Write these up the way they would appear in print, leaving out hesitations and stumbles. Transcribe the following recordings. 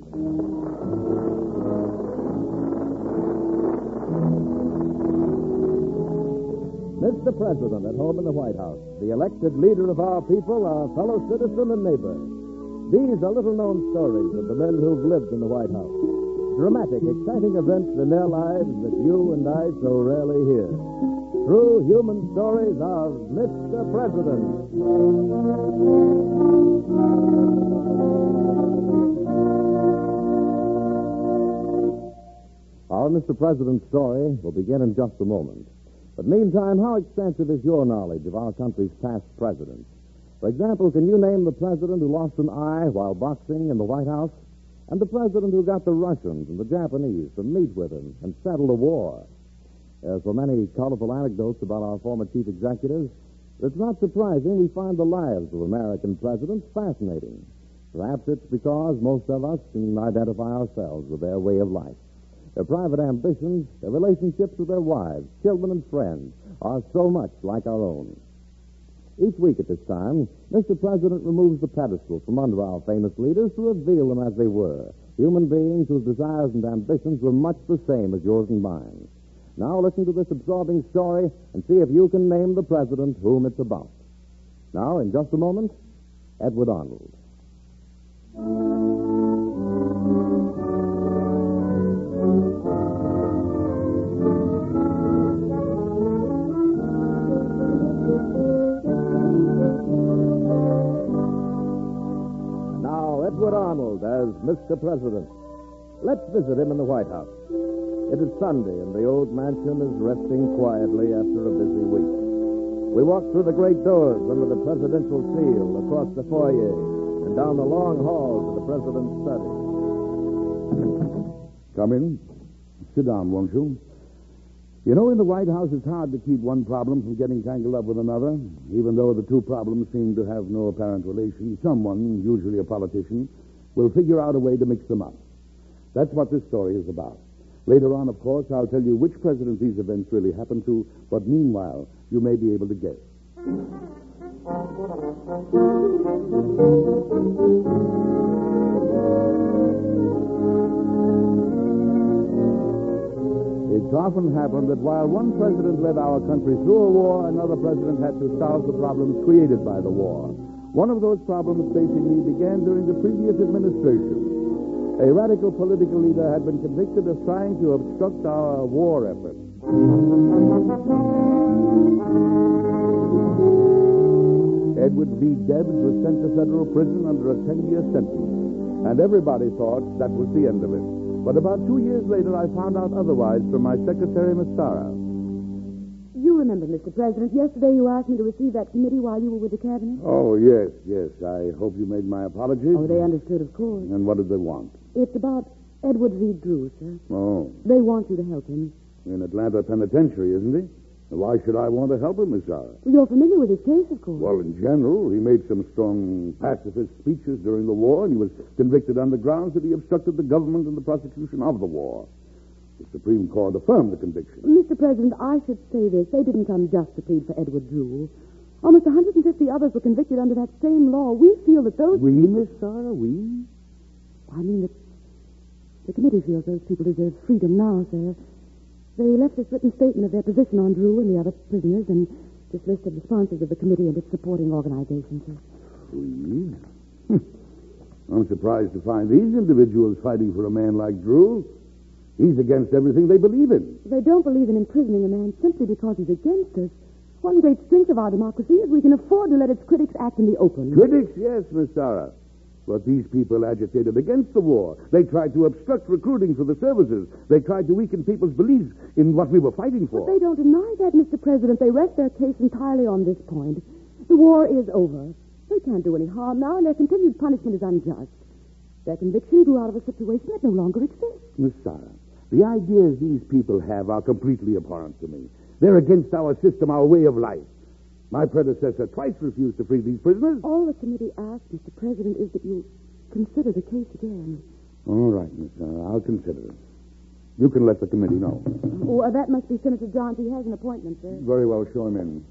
Mr. President, at home in the White House, the elected leader of our people, our fellow citizen and neighbor. These are little-known stories of the men who've lived in the White House. Dramatic, exciting events in their lives that you and I so rarely hear. True human stories of Mr. President. Our Mr. President story will begin in just a moment. But meantime, how extensive is your knowledge of our country's past presidents? For example, can you name the president who lost an eye while boxing in the White House? And the president who got the Russians and the Japanese to meet with him and settle the war? As for many colorful anecdotes about our former chief executives, it's not surprising we find the lives of American presidents fascinating. Perhaps it's because most of us can identify ourselves with their way of life. Their private ambitions, their relationships with their wives, children, and friends are so much like our own. Each week at this time, Mr. President removes the pedestal from under our famous leaders to reveal them as they were, human beings whose desires and ambitions were much the same as yours and mine. Now listen to this absorbing story and see if you can name the president whom it's about. Now, in just a moment, Edward Arnold. Edward Arnold as Mr. President. Let's visit him in the White House. It is Sunday, and the old mansion is resting quietly after a busy week. We walk through the great doors under the presidential seal, across the foyer, and down the long hall to the president's study. Come in. Sit down, won't you? You know, in the White House, it's hard to keep one problem from getting tangled up with another. Even though the two problems seem to have no apparent relation, someone, usually a politician, will figure out a way to mix them up. That's what this story is about. Later on, of course, I'll tell you which president these events really happened to, but meanwhile, you may be able to guess. It's often happened that while one president led our country through a war, another president had to solve the problems created by the war. One of those problems facing me began during the previous administration. A radical political leader had been convicted of trying to obstruct our war effort. Edward V. Debs was sent to federal prison under a 10-year sentence, and everybody thought that was the end of it. But about 2 years later, I found out otherwise from my secretary, Miss Sarah. You remember, Mr. President, yesterday you asked me to receive that committee while you were with the cabinet? Oh, yes. I hope you made my apologies. Oh, they understood, of course. And what did they want? It's about Edward V. Drew, sir. Oh. They want you to help him. In Atlanta Penitentiary, isn't he? Why should I want to help him, Miss Sarah? Well, you're familiar with his case, of course. Well, in general, he made some strong pacifist speeches during the war, and he was convicted on the grounds that he obstructed the government in the prosecution of the war. The Supreme Court affirmed the conviction. Mr. President, I should say this. They didn't come just to plead for Edward Drew. Almost 150 others were convicted under that same law. We feel that those... We, Miss Sarah, we? I mean that the committee feels those people deserve freedom now, sir. They left this written statement of their position on Drew and the other prisoners, and this list of the sponsors of the committee and its supporting organizations. We? I'm surprised to find these individuals fighting for a man like Drew. He's against everything they believe in. They don't believe in imprisoning a man simply because he's against us. One great strength of our democracy is we can afford to let its critics act in the open. Critics, yes, Miss Sarah. But these people agitated against the war. They tried to obstruct recruiting for the services. They tried to weaken people's beliefs in what we were fighting for. But they don't deny that, Mr. President. They rest their case entirely on this point. The war is over. They can't do any harm now, and their continued punishment is unjust. Their conviction grew out of a situation that no longer exists. Miss Sarah, the ideas these people have are completely abhorrent to me. They're against our system, our way of life. My predecessor twice refused to free these prisoners. All the committee asked, Mr. President, is that you consider the case again. All right, Miss Sarah, I'll consider it. You can let the committee know. Oh, that must be Senator Johns. He has an appointment, sir. Very well, show him in.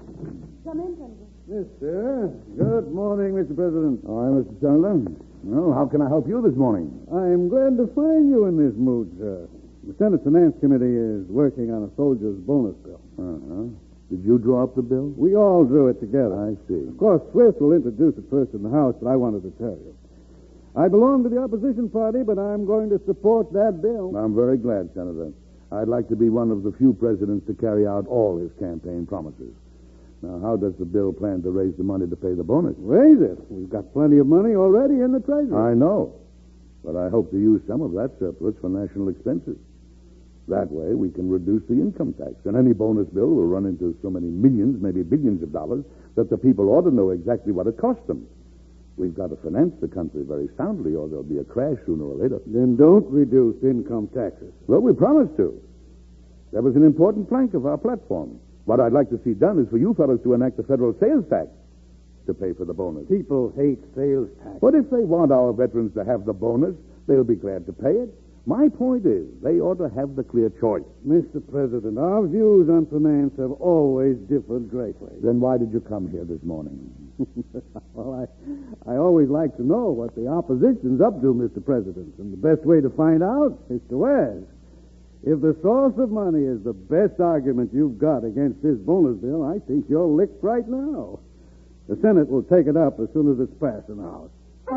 Come in, Senator. Yes, sir. Good morning, Mr. President. All right, Mr. Senator. Well, how can I help you this morning? I'm glad to find you in this mood, sir. The Senate Finance Committee is working on a soldier's bonus bill. Uh-huh. Did you draw up the bill? We all drew it together. I see. Of course, Swift will introduce it first in the House, but I wanted to tell you. I belong to the opposition party, but I'm going to support that bill. I'm very glad, Senator. I'd like to be one of the few presidents to carry out all his campaign promises. Now, how does the bill plan to raise the money to pay the bonus? Raise it. We've got plenty of money already in the Treasury. I know, but I hope to use some of that surplus for national expenses. That way, we can reduce the income tax, and any bonus bill will run into so many millions, maybe billions of dollars, that the people ought to know exactly what it costs them. We've got to finance the country very soundly, or there'll be a crash sooner or later. Then don't reduce income taxes. Well, we promised to. That was an important plank of our platform. What I'd like to see done is for you fellows to enact a federal sales tax to pay for the bonus. People hate sales tax. But if they want our veterans to have the bonus, they'll be glad to pay it. My point is, they ought to have the clear choice. Mr. President, our views on finance have always differed greatly. Then why did you come here this morning? Well, I always like to know what the opposition's up to, Mr. President, and the best way to find out is to ask. If the source of money is the best argument you've got against this bonus bill, I think you're licked right now. The Senate will take it up as soon as it's passed in the House.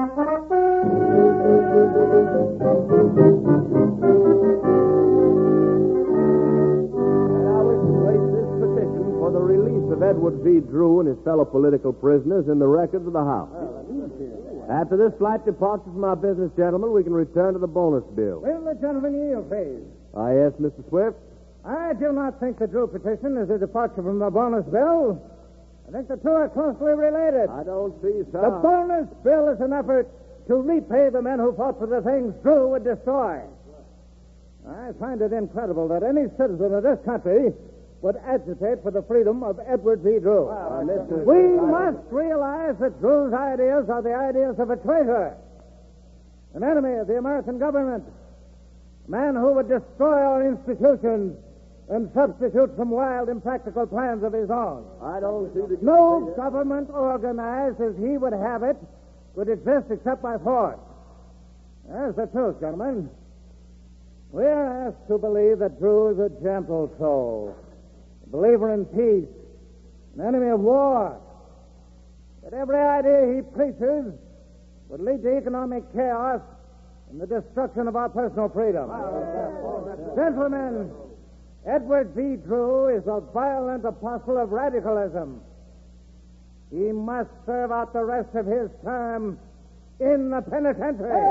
I wish to place this petition for the release of Edward V. Drew and his fellow political prisoners in the records of the House. After this flight departs from our business, gentlemen, we can return to the bonus bill. Will the gentleman yield, please? Yes, Mr. Swift? I do not think the Drew petition is a departure from the bonus bill. I think the two are closely related. I don't see, sir. The bonus bill is an effort to repay the men who fought for the things Drew would destroy. I find it incredible that any citizen of this country would agitate for the freedom of Edward V. Drew. We must realize that Drew's ideas are the ideas of a traitor, an enemy of the American government, a man who would destroy our institutions and substitute some wild, impractical plans of his own. I don't see the... No government organized as he would have it would exist except by force. That's the truth, gentlemen. We are asked to believe that Drew is a gentle soul, a believer in peace, an enemy of war, that every idea he preaches would lead to economic chaos and the destruction of our personal freedom. Gentlemen, Edward V. Drew is a violent apostle of radicalism. He must serve out the rest of his term in the penitentiary.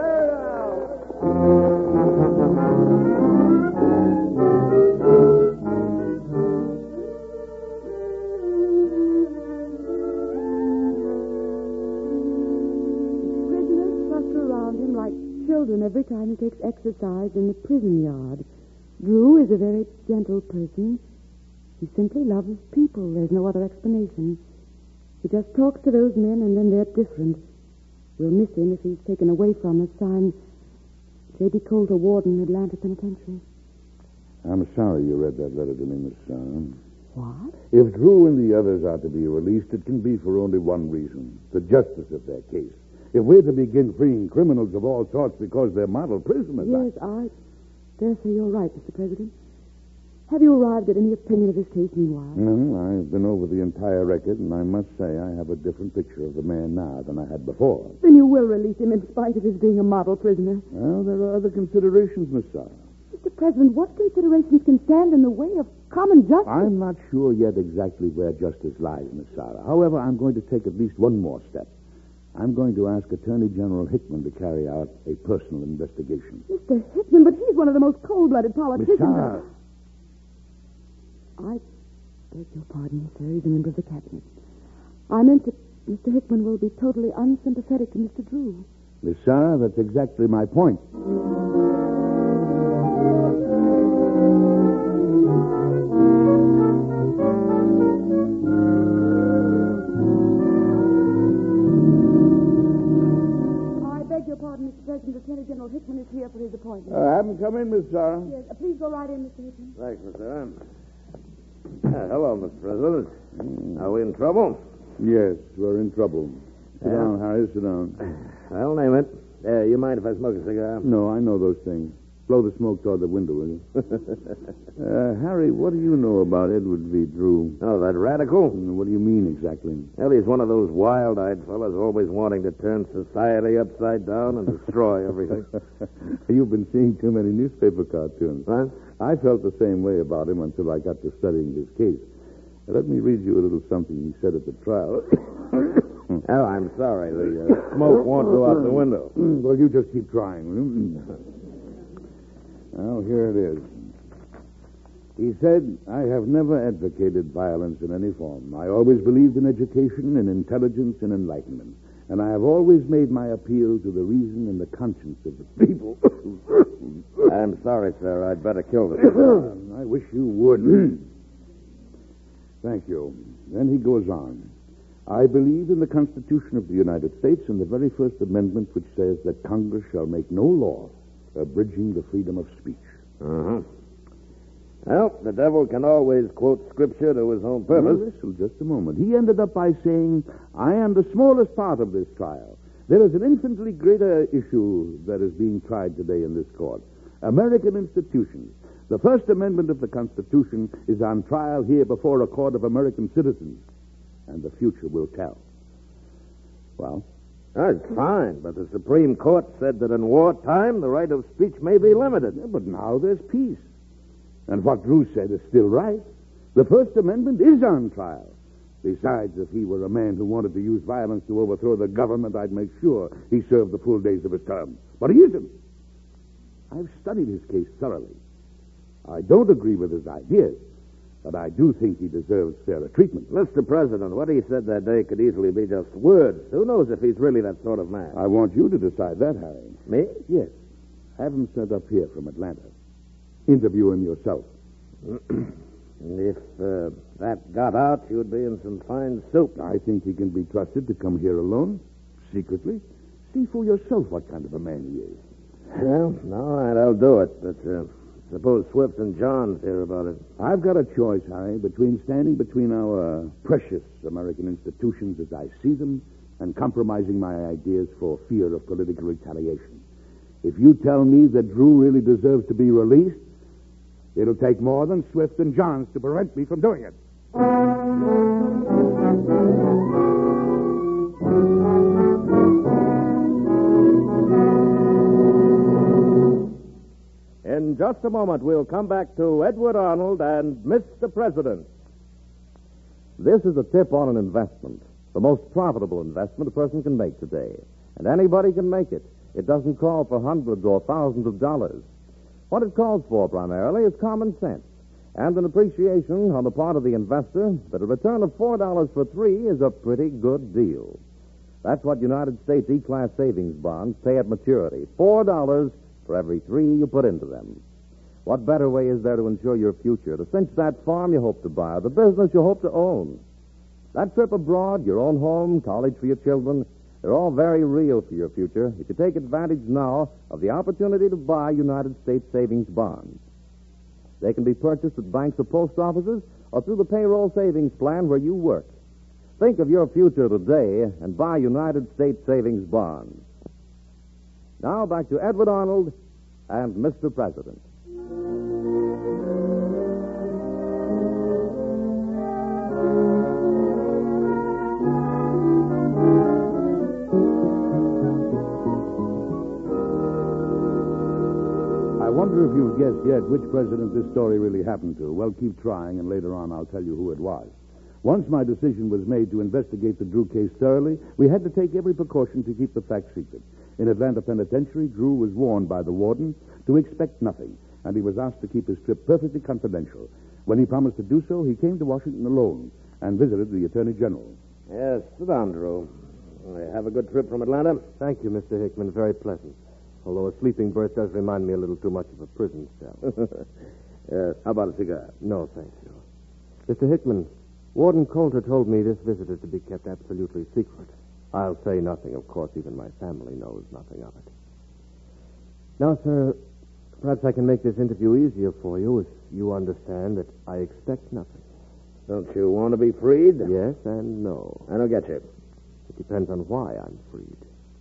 Prisoners cluster around him like children every time he takes exercise in the prison yard. Drew is a very gentle person. He simply loves people. There's no other explanation. He just talks to those men, and then they're different. We'll miss him if he's taken away from us. Signed, J.B. Coulter, Warden, Atlanta Penitentiary. I'm sorry you read that letter to me, Miss Sarah. What? If Drew and the others are to be released, it can be for only one reason, the justice of their case. If we're to begin freeing criminals of all sorts because they're model prisoners... Yes, I dare say you're right, Mr. President. Have you arrived at any opinion of this case meanwhile? No, I've been over the entire record, and I must say I have a different picture of the man now than I had before. Then you will release him in spite of his being a model prisoner. Well, there are other considerations, Miss Sarah. Mr. President, what considerations can stand in the way of common justice? I'm not sure yet exactly where justice lies, Miss Sarah. However, I'm going to take at least one more step. I'm going to ask Attorney General Hickman to carry out a personal investigation. Mr. Hickman, but he's one of the most cold-blooded Miss politicians. Sarah. I beg your pardon, sir. He's a member of the cabinet. I meant that Mr. Hickman will be totally unsympathetic to Mr. Drew. Miss Sarah, that's exactly my point. Mr. President, Attorney General Hickman is here for his appointment. Have him come in, Miss Sarah. Yes, please go right in, Mr. Hickman. Thanks, Miss Sarah. Hello, Mr. President. Are we in trouble? Yes, we're in trouble. Sit down, Harry, sit down. I'll name it. you mind if I smoke a cigar? No, I know those things. Blow the smoke toward the window, will you? Harry, what do you know about Edward V. Drew? Oh, that radical? What do you mean exactly? Well, he's one of those wild-eyed fellas always wanting to turn society upside down and destroy everything. You've been seeing too many newspaper cartoons. What? I felt the same way about him until I got to studying his case. Let me read you a little something he said at the trial. Oh, I'm sorry. The smoke won't go out the window. Well, you just keep trying, will you? Well, here it is. He said, I have never advocated violence in any form. I always believed in education and intelligence and enlightenment. And I have always made my appeal to the reason and the conscience of the people. I'm sorry, sir. I'd better kill this. I wish you would. Thank you. Then he goes on. I believe in the Constitution of the United States and the very first amendment which says that Congress shall make no law abridging the freedom of speech. Uh-huh. Well, the devil can always quote Scripture to his own purpose. Well, listen just a moment. He ended up by saying, I am the smallest part of this trial. There is an infinitely greater issue that is being tried today in this court. American institutions. The First Amendment of the Constitution is on trial here before a court of American citizens. And the future will tell. Well? That's fine, but the Supreme Court said that in wartime the right of speech may be limited. Yeah, but now there's peace. And what Drew said is still right. The First Amendment is on trial. Besides, if he were a man who wanted to use violence to overthrow the government, I'd make sure he served the full days of his term. But he isn't. I've studied his case thoroughly. I don't agree with his ideas, but I do think he deserves fairer treatment. Mr. President, what he said that day could easily be just words. Who knows if he's really that sort of man? I want you to decide that, Harry. Me? Yes. Have him sent up here from Atlanta. Interview him yourself. If that got out, you'd be in some fine soup. I think he can be trusted to come here alone, secretly. See for yourself what kind of a man he is. Well, all right, I'll do it. But suppose Swift and Johns hear about it. I've got a choice, Harry, between standing between our precious American institutions as I see them and compromising my ideas for fear of political retaliation. If you tell me that Drew really deserves to be released, it'll take more than Swift and Johns to prevent me from doing it. In just a moment, we'll come back to Edward Arnold and Mr. President. This is a tip on an investment, the most profitable investment a person can make today. And anybody can make it. It doesn't call for hundreds or thousands of dollars. What it calls for primarily is common sense and an appreciation on the part of the investor that a return of $4 for 3 is a pretty good deal. That's what United States E-Class savings bonds pay at maturity. $4 for every 3 you put into them. What better way is there to ensure your future, to cinch that farm you hope to buy, or the business you hope to own? That trip abroad, your own home, college for your children, they're all very real for your future if you take advantage now of the opportunity to buy United States savings bonds. They can be purchased at banks or post offices or through the payroll savings plan where you work. Think of your future today and buy United States savings bonds. Now back to Edward Arnold and Mr. President. I wonder if you've guessed yet which president this story really happened to. Well, keep trying, and later on I'll tell you who it was. Once my decision was made to investigate the Drew case thoroughly, we had to take every precaution to keep the facts secret. In Atlanta Penitentiary, Drew was warned by the warden to expect nothing, and he was asked to keep his trip perfectly confidential. When he promised to do so, he came to Washington alone and visited the Attorney General. Yes, sit down, Drew. Have a good trip from Atlanta? Thank you, Mr. Hickman. Very pleasant. Although a sleeping berth does remind me a little too much of a prison cell. How about a cigar? No, thank you. Mr. Hickman, Warden Coulter told me this visit is to be kept absolutely secret. I'll say nothing, of course. Even my family knows nothing of it. Now, sir, perhaps I can make this interview easier for you if you understand that I expect nothing. Don't you want to be freed? Yes and no. I don't get you. It depends on why I'm freed.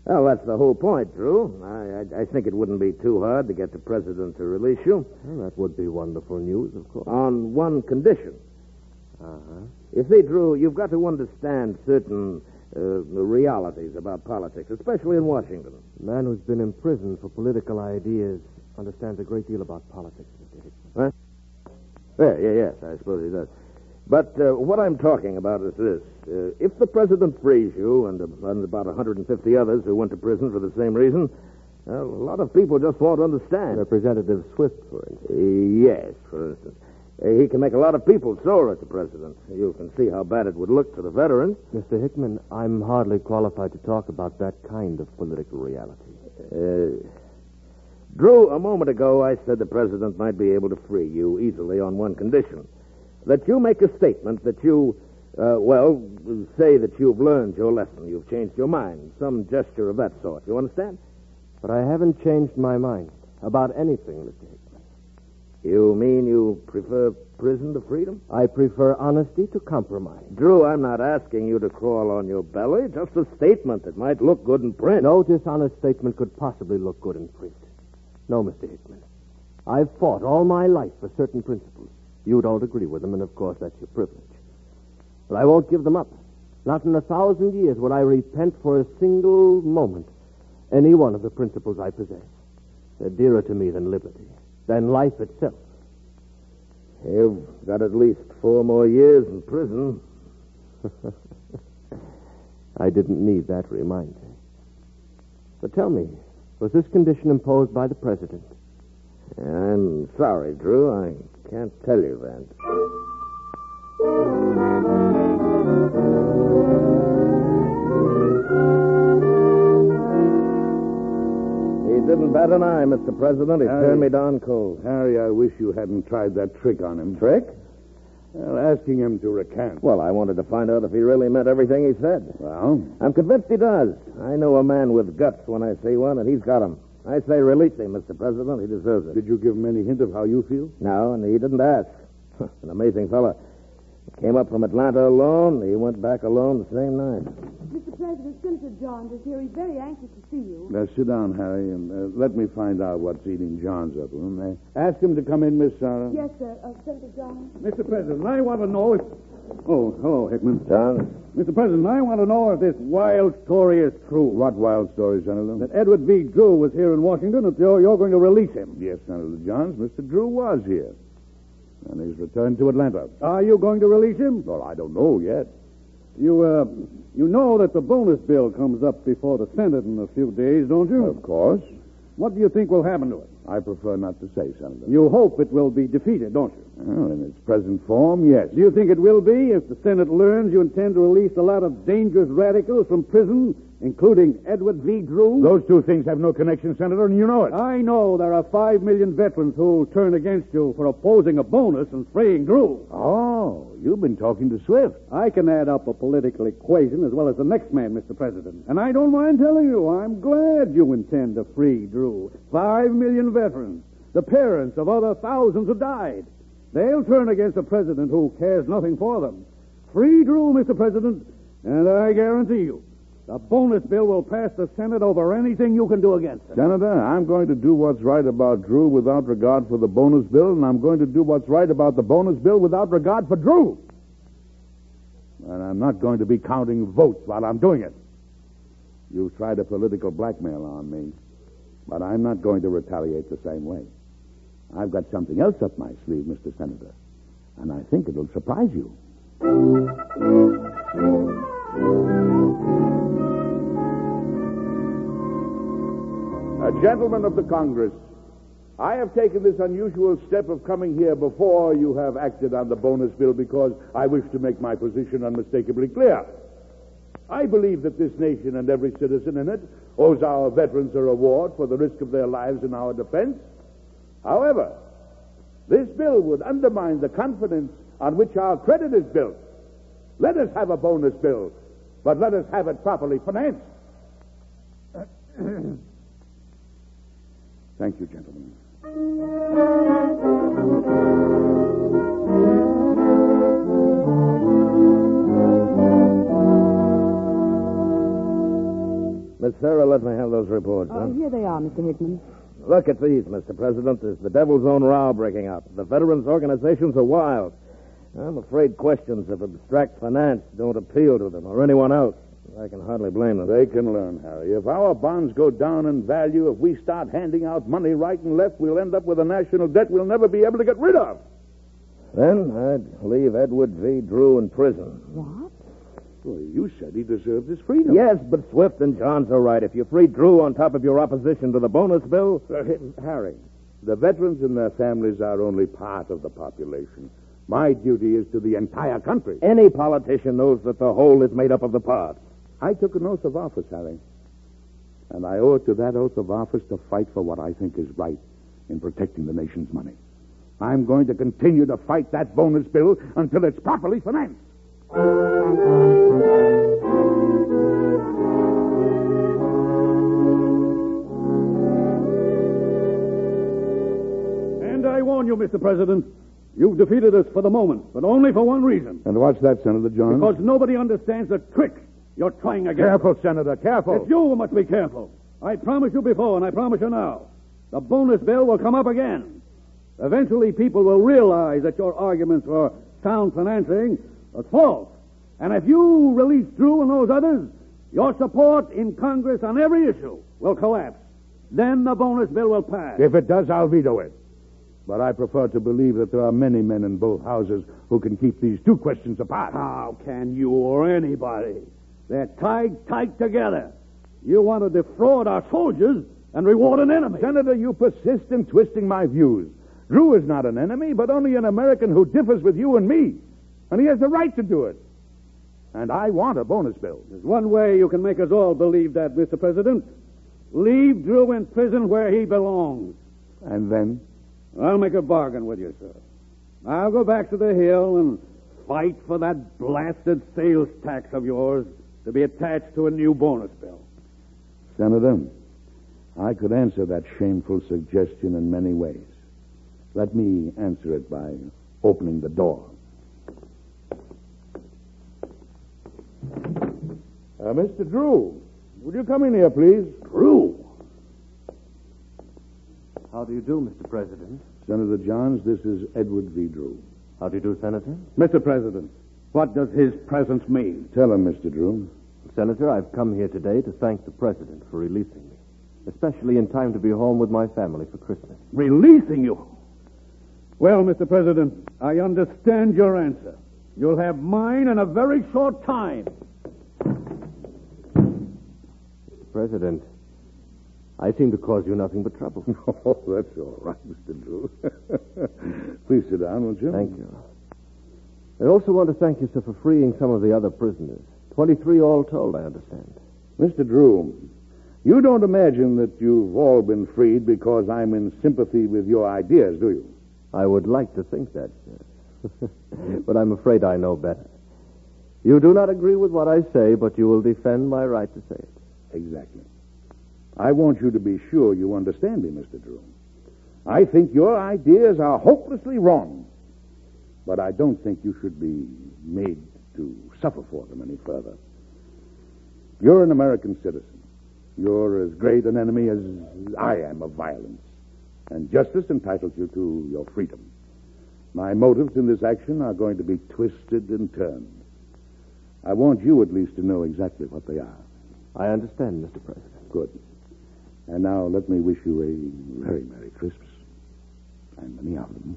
Well, that's the whole point, Drew. I think it wouldn't be too hard to get the president to release you. Well, that would be wonderful news, of course. On one condition. You see, Drew, you've got to understand certain realities about politics, especially in Washington. A man who's been imprisoned for political ideas understands a great deal about politics, Mr. Hickman. Huh? Yes, I suppose he does. But what I'm talking about is this. If the president frees you and about 150 others who went to prison for the same reason, well, a lot of people just won't understand. Representative Swift, for instance. Yes, for instance. He can make a lot of people sore at the president. You can see how bad it would look to the veterans. Mr. Hickman, I'm hardly qualified to talk about that kind of political reality. Drew, a moment ago I said the president might be able to free you easily on one condition. That you make a statement that you, say that you've learned your lesson, you've changed your mind, some gesture of that sort. You understand? But I haven't changed my mind about anything, Mr. Hickman. You mean you prefer prison to freedom? I prefer honesty to compromise. Drew, I'm not asking you to crawl on your belly, just a statement that might look good in print. No dishonest statement could possibly look good in print. No, Mr. Hickman. I've fought all my life for certain principles. You don't agree with them, and of course that's your privilege. But I won't give them up. Not in 1,000 years would I repent for a single moment any one of the principles I possess. They're dearer to me than liberty, than life itself. You've got at least 4 more years in prison. I didn't need that reminder. But tell me, was this condition imposed by the president? I'm sorry, Drew. I can't tell you that. He didn't bat an eye, Mr. President. He turned me down cold. Harry, I wish you hadn't tried that trick on him. Trick? Well, asking him to recant. Well, I wanted to find out if he really meant everything he said. Well? I'm convinced he does. I know a man with guts when I see one, and he's got them. I say release him, Mr. President. He deserves it. Did you give him any hint of how you feel? No, and he didn't ask. An amazing fella. Came up from Atlanta alone. He went back alone the same night. Mr. President, Senator Johns is here. He's very anxious to see you. Now, sit down, Harry, and let me find out what's eating Johns up. Ask him to come in, Miss Sarah. Yes, sir. Senator Johns. Mr. President, I want to know if... Oh, hello, Hickman. John? Mr. President, I want to know if this wild story is true. What wild story, Senator? That Edward V. Drew was here in Washington, and you're going to release him. Yes, Senator Johns. Mr. Drew was here. And he's returned to Atlanta. Are you going to release him? Well, I don't know yet. You know that the bonus bill comes up before the Senate in a few days, don't you? Of course. What do you think will happen to it? I prefer not to say, Senator. You hope it will be defeated, don't you? Well, in its present form, yes. Do you think it will be if the Senate learns you intend to release a lot of dangerous radicals from prison, including Edward V. Drew? Those two things have no connection, Senator, and you know it. I know there are 5 million veterans who turn against you for opposing a bonus and freeing Drew. Oh, you've been talking to Swift. I can add up a political equation as well as the next man, Mr. President. And I don't mind telling you, I'm glad you intend to free Drew. 5 million veterans, the parents of other thousands who died. They'll turn against a president who cares nothing for them. Free Drew, Mr. President, and I guarantee you, the bonus bill will pass the Senate over anything you can do against it. Senator, I'm going to do what's right about Drew without regard for the bonus bill, and I'm going to do what's right about the bonus bill without regard for Drew. And I'm not going to be counting votes while I'm doing it. You've tried a political blackmail on me, but I'm not going to retaliate the same way. I've got something else up my sleeve, Mr. Senator, and I think it'll surprise you. Gentlemen of the Congress, I have taken this unusual step of coming here before you have acted on the bonus bill because I wish to make my position unmistakably clear. I believe that this nation and every citizen in it owes our veterans a reward for the risk of their lives in our defense. However, this bill would undermine the confidence on which our credit is built. Let us have a bonus bill, but let us have it properly financed. Thank you, gentlemen. Miss Sarah, let me have those reports. Here they are, Mr. Hickman. Look at these, Mr. President. There's the devil's own row breaking out. The veterans' organizations are wild. I'm afraid questions of abstract finance don't appeal to them or anyone else. I can hardly blame them. They can learn, Harry. If our bonds go down in value, if we start handing out money right and left, we'll end up with a national debt we'll never be able to get rid of. Then I'd leave Edward V. Drew in prison. What? Well, you said he deserved his freedom. Yes, but Swift and Johns are right. If you free Drew on top of your opposition to the bonus bill... Harry, the veterans and their families are only part of the population. My duty is to the entire country. Any politician knows that the whole is made up of the parts. I took an oath of office, Harry. And I owe it to that oath of office to fight for what I think is right in protecting the nation's money. I'm going to continue to fight that bonus bill until it's properly financed. And I warn you, Mr. President, you've defeated us for the moment, but only for one reason. And what's that, Senator Johns? Because nobody understands the trick you're trying again. Careful, Senator, careful. It's you who must be careful. I promised you before, and I promise you now. The bonus bill will come up again. Eventually, people will realize that your arguments for sound financing are false. And if you release Drew and those others, your support in Congress on every issue will collapse. Then the bonus bill will pass. If it does, I'll veto it. But I prefer to believe that there are many men in both houses who can keep these two questions apart. How can you or anybody? They're tied tight together. You want to defraud our soldiers and reward an enemy. Senator, you persist in twisting my views. Drew is not an enemy, but only an American who differs with you and me. And he has the right to do it. And I want a bonus bill. There's one way you can make us all believe that, Mr. President. Leave Drew in prison where he belongs. And then? I'll make a bargain with you, sir. I'll go back to the Hill and fight for that blasted sales tax of yours to be attached to a new bonus bill. Senator, I could answer that shameful suggestion in many ways. Let me answer it by opening the door. Mr. Drew, would you come in here, please? Drew? How do you do, Mr. President? Senator Johns, this is Edward V. Drew. How do you do, Senator? Mr. President, what does his presence mean? Tell him, Mr. Drew. Senator, I've come here today to thank the President for releasing me, especially in time to be home with my family for Christmas. Releasing you? Well, Mr. President, I understand your answer. You'll have mine in a very short time. Mr. President, I seem to cause you nothing but trouble. Oh, that's all right, Mr. Drew. Please sit down, won't you? Thank you. I also want to thank you, sir, for freeing some of the other prisoners. 23 all told, I understand. Mr. Drew, you don't imagine that you've all been freed because I'm in sympathy with your ideas, do you? I would like to think that, sir. But I'm afraid I know better. You do not agree with what I say, but you will defend my right to say it. Exactly. I want you to be sure you understand me, Mr. Drew. I think your ideas are hopelessly wrong, but I don't think you should be made to suffer for them any further. You're an American citizen. You're as great an enemy as I am of violence, and justice entitles you to your freedom. My motives in this action are going to be twisted and turned. I want you at least to know exactly what they are. I understand, Mr. President. Good. And now let me wish you a very Merry Christmas. And many of them.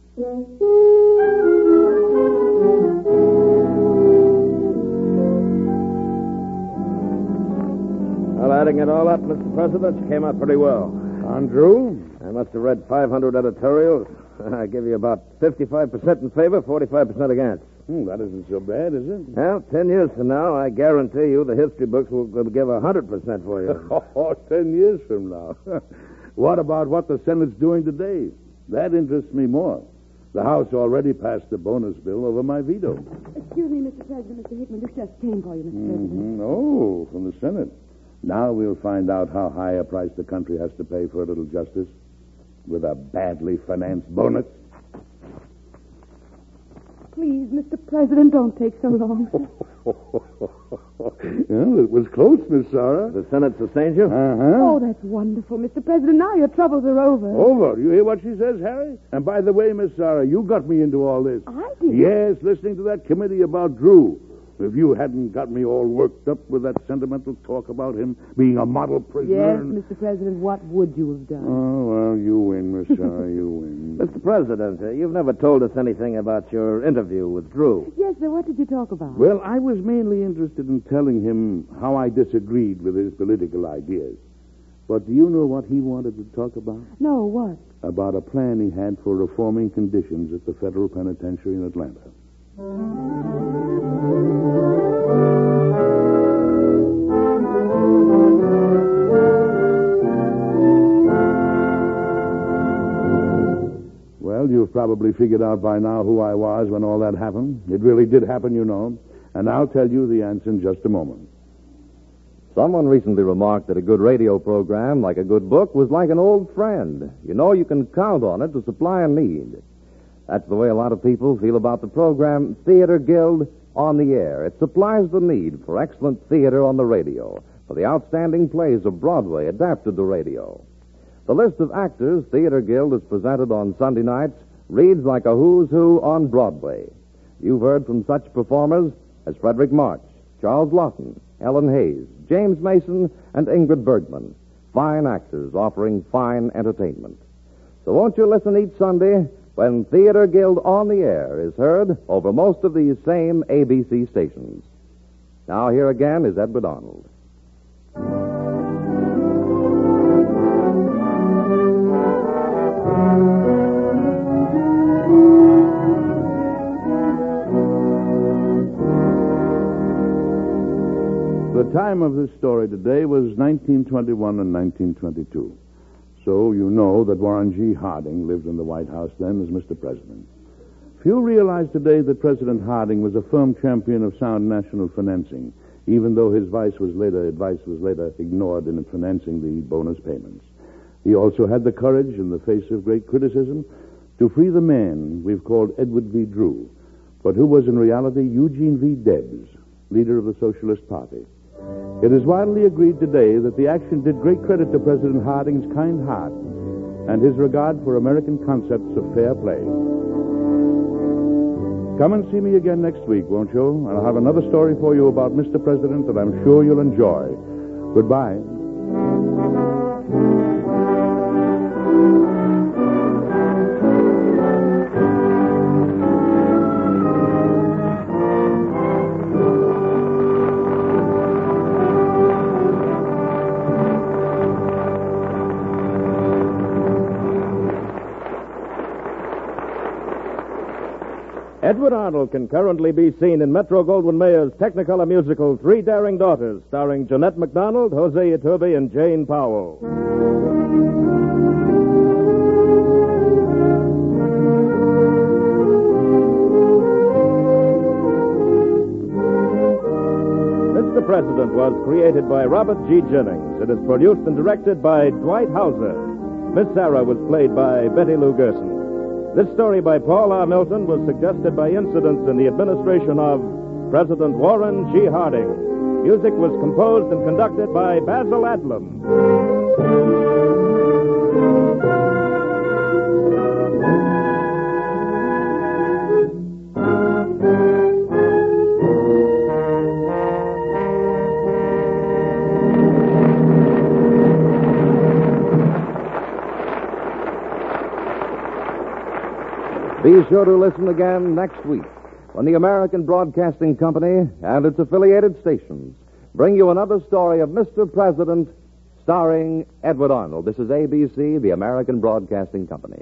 Well, adding it all up, Mr. President, you came out pretty well. Andrew? I must have read 500 editorials. I give you about 55% in favor, 45% against. That isn't so bad, is it? Well, 10 years from now, I guarantee you the history books will give 100% for you. 10 years from now. What about what the Senate's doing today? That interests me more. The House already passed the bonus bill over my veto. Excuse me, Mr. President. Mr. Hickman, this just came for you, Mr. President. Oh, from the Senate. Now we'll find out how high a price the country has to pay for a little justice with a badly financed bonus. Please, Please, Mr. President, don't take so long. Well, it was close, Miss Sarah. The Senate sustains you? Uh-huh. Oh, that's wonderful, Mr. President. Now your troubles are over. Over. You hear what she says, Harry? And by the way, Miss Sarah, you got me into all this. I did. Yes, listening to that committee about Drew. If you hadn't got me all worked up with that sentimental talk about him being a model prisoner... Yes, Mr. President, what would you have done? Oh, well, you win, Miss Sarah, you win. Mr. President, you've never told us anything about your interview with Drew. Yes, sir. What did you talk about? Well, I was mainly interested in telling him how I disagreed with his political ideas. But do you know what he wanted to talk about? No, what? About a plan he had for reforming conditions at the federal penitentiary in Atlanta. Well, you've probably figured out by now who I was when all that happened. It really did happen, you know. And I'll tell you the answer in just a moment. Someone recently remarked that a good radio program, like a good book, was like an old friend. You know, you can count on it to supply a need. That's the way a lot of people feel about the program Theater Guild on the Air. It supplies the need for excellent theater on the radio, for the outstanding plays of Broadway adapted to radio. The list of actors Theater Guild has presented on Sunday nights reads like a who's who on Broadway. You've heard from such performers as Frederick March, Charles Lawton, Ellen Hayes, James Mason, and Ingrid Bergman. Fine actors offering fine entertainment. So won't you listen each Sunday when Theater Guild on the Air is heard over most of these same ABC stations. Now here again is Edward Arnold. The time of this story today was 1921 and 1922. So you know that Warren G. Harding lived in the White House then as Mr. President. Few realize today that President Harding was a firm champion of sound national financing, even though his advice was later ignored in financing the bonus payments. He also had the courage, in the face of great criticism, to free the man we've called Edward V. Drew, but who was in reality Eugene V. Debs, leader of the Socialist Party. It is widely agreed today that the action did great credit to President Harding's kind heart and his regard for American concepts of fair play. Come and see me again next week, won't you? I'll have another story for you about Mr. President that I'm sure you'll enjoy. Goodbye. Edward Arnold can currently be seen in Metro-Goldwyn-Mayer's Technicolor musical Three Daring Daughters, starring Jeanette MacDonald, Jose Iturbe, and Jane Powell. Mr. President was created by Robert G. Jennings. It is produced and directed by Dwight Hauser. Miss Sarah was played by Betty Lou Gerson. This story by Paul R. Milton was suggested by incidents in the administration of President Warren G. Harding. Music was composed and conducted by Basil Adlam. Be sure to listen again next week when the American Broadcasting Company and its affiliated stations bring you another story of Mr. President starring Edward Arnold. This is ABC, the American Broadcasting Company.